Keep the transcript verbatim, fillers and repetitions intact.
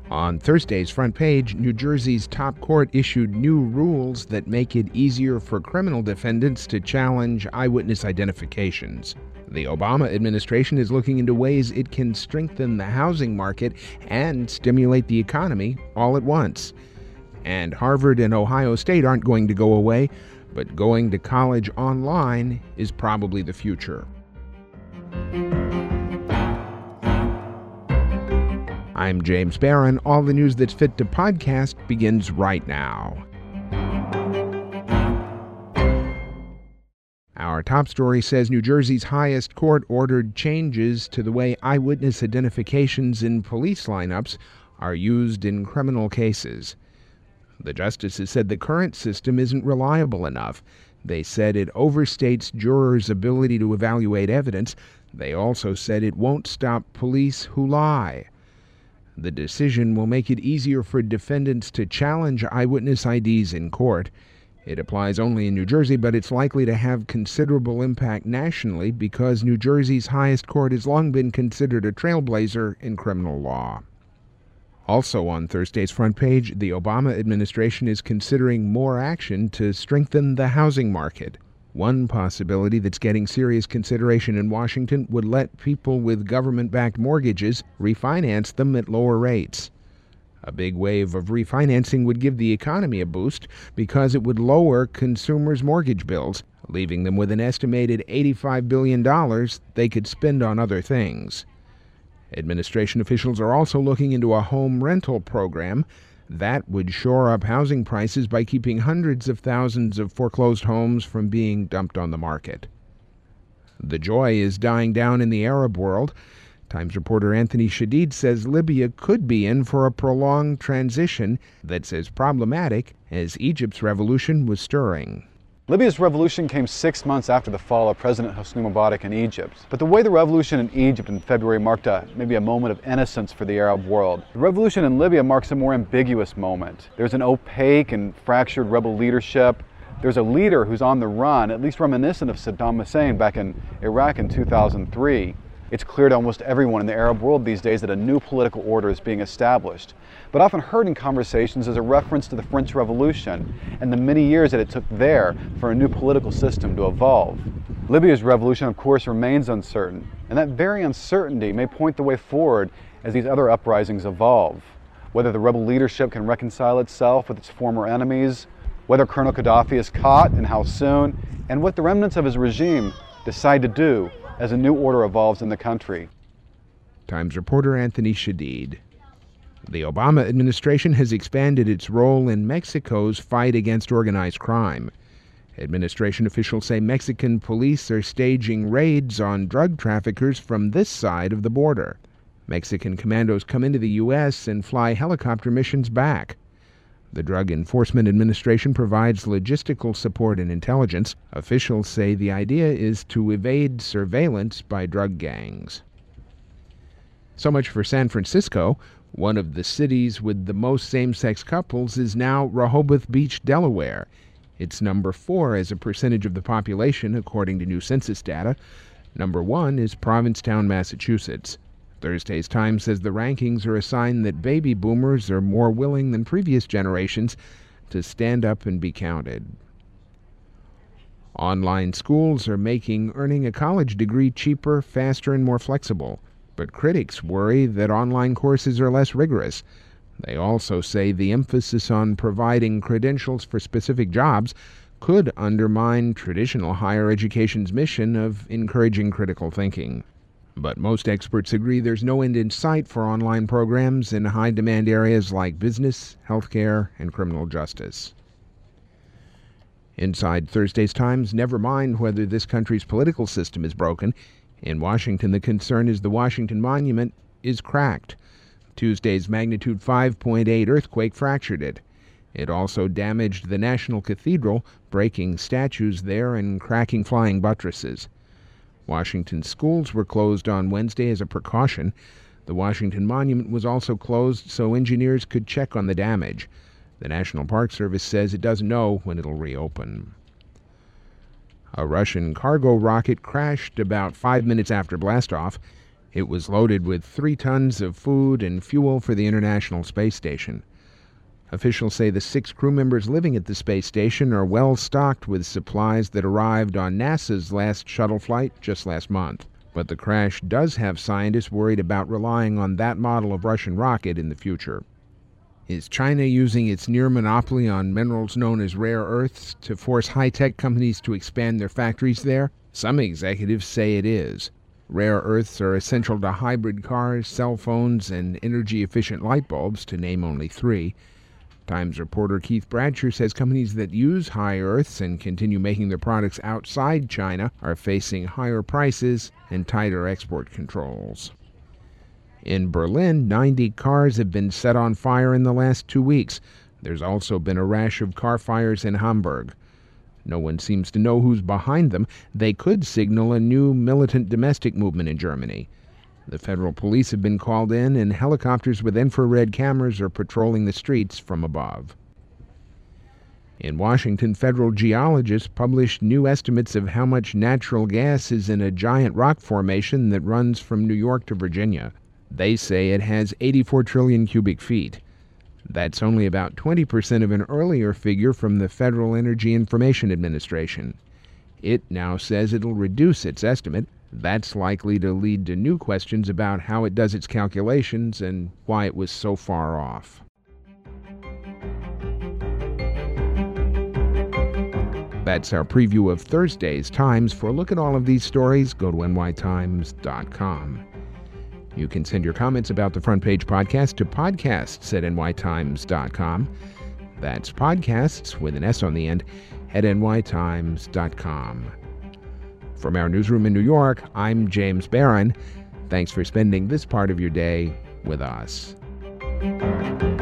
On Thursday's front page, New Jersey's top court issued new rules that make it easier for criminal defendants to challenge eyewitness identifications. The Obama administration is looking into ways it can strengthen the housing market and stimulate the economy all at once. And Harvard and Ohio State aren't going to go away, but going to college online is probably the future. I'm James Barron. All the news that's fit to podcast begins right now. Our top story says New Jersey's highest court ordered changes to the way eyewitness identifications in police lineups are used in criminal cases. The justices said the current system isn't reliable enough. They said it overstates jurors' ability to evaluate evidence. They also said it won't stop police who lie. The decision will make it easier for defendants to challenge eyewitness I Ds in court. It applies only in New Jersey, but it's likely to have considerable impact nationally because New Jersey's highest court has long been considered a trailblazer in criminal law. Also on Thursday's front page, the Obama administration is considering more action to strengthen the housing market. One possibility that's getting serious consideration in Washington would let people with government-backed mortgages refinance them at lower rates. A big wave of refinancing would give the economy a boost because it would lower consumers' mortgage bills, leaving them with an estimated eighty-five billion dollars they could spend on other things. Administration officials are also looking into a home rental program that would shore up housing prices by keeping hundreds of thousands of foreclosed homes from being dumped on the market. The joy is dying down in the Arab world. Times reporter Anthony Shadid says Libya could be in for a prolonged transition that's as problematic as Egypt's revolution was stirring. Libya's revolution came six months after the fall of President Hosni Mubarak in Egypt. But the way the revolution in Egypt in February marked a, maybe a moment of innocence for the Arab world, the revolution in Libya marks a more ambiguous moment. There's an opaque and fractured rebel leadership. There's a leader who's on the run, at least reminiscent of Saddam Hussein back in Iraq in two thousand three. It's clear to almost everyone in the Arab world these days that a new political order is being established, but often heard in conversations as a reference to the French Revolution and the many years that it took there for a new political system to evolve. Libya's revolution, of course, remains uncertain, and that very uncertainty may point the way forward as these other uprisings evolve. Whether the rebel leadership can reconcile itself with its former enemies, whether Colonel Gaddafi is caught and how soon, and what the remnants of his regime decide to do as a new order evolves in the country. Times reporter Anthony Shadid. The Obama administration has expanded its role in Mexico's fight against organized crime. Administration officials say Mexican police are staging raids on drug traffickers from this side of the border. Mexican commandos come into the U S and fly helicopter missions back. The Drug Enforcement Administration provides logistical support and intelligence. Officials say the idea is to evade surveillance by drug gangs. So much for San Francisco. One of the cities with the most same-sex couples is now Rehoboth Beach, Delaware. It's number four as a percentage of the population, according to new census data. Number one is Provincetown, Massachusetts. Thursday's Times says the rankings are a sign that baby boomers are more willing than previous generations to stand up and be counted. Online schools are making earning a college degree cheaper, faster, and more flexible. But critics worry that online courses are less rigorous. They also say the emphasis on providing credentials for specific jobs could undermine traditional higher education's mission of encouraging critical thinking. But most experts agree there's no end in sight for online programs in high-demand areas like business, healthcare, and criminal justice. Inside Thursday's Times, never mind whether this country's political system is broken. In Washington, the concern is the Washington Monument is cracked. Tuesday's magnitude five point eight earthquake fractured it. It also damaged the National Cathedral, breaking statues there and cracking flying buttresses. Washington schools were closed on Wednesday as a precaution. The Washington Monument was also closed so engineers could check on the damage. The National Park Service says it doesn't know when it'll reopen. A Russian cargo rocket crashed about five minutes after blastoff. It was loaded with three tons of food and fuel for the International Space Station. Officials say the six crew members living at the space station are well stocked with supplies that arrived on NASA's last shuttle flight just last month. But the crash does have scientists worried about relying on that model of Russian rocket in the future. Is China using its near monopoly on minerals known as rare earths to force high-tech companies to expand their factories there? Some executives say it is. Rare earths are essential to hybrid cars, cell phones, and energy-efficient light bulbs, to name only three. Times reporter Keith Bradsher says companies that use high earths and continue making their products outside China are facing higher prices and tighter export controls. In Berlin, ninety cars have been set on fire in the last two weeks. There's also been a rash of car fires in Hamburg. No one seems to know who's behind them. They could signal a new militant domestic movement in Germany. The federal police have been called in, and helicopters with infrared cameras are patrolling the streets from above. In Washington, federal geologists published new estimates of how much natural gas is in a giant rock formation that runs from New York to Virginia. They say it has eighty-four trillion cubic feet. That's only about twenty percent of an earlier figure from the Federal Energy Information Administration. It now says it'll reduce its estimate. That's likely to lead to new questions about how it does its calculations and why it was so far off. That's our preview of Thursday's Times. For a look at all of these stories, go to N Y Times dot com. You can send your comments about the Front Page Podcast to podcasts at N Y Times dot com. That's podcasts with an S on the end at N Y Times dot com. From our newsroom in New York, I'm James Barron. Thanks for spending this part of your day with us.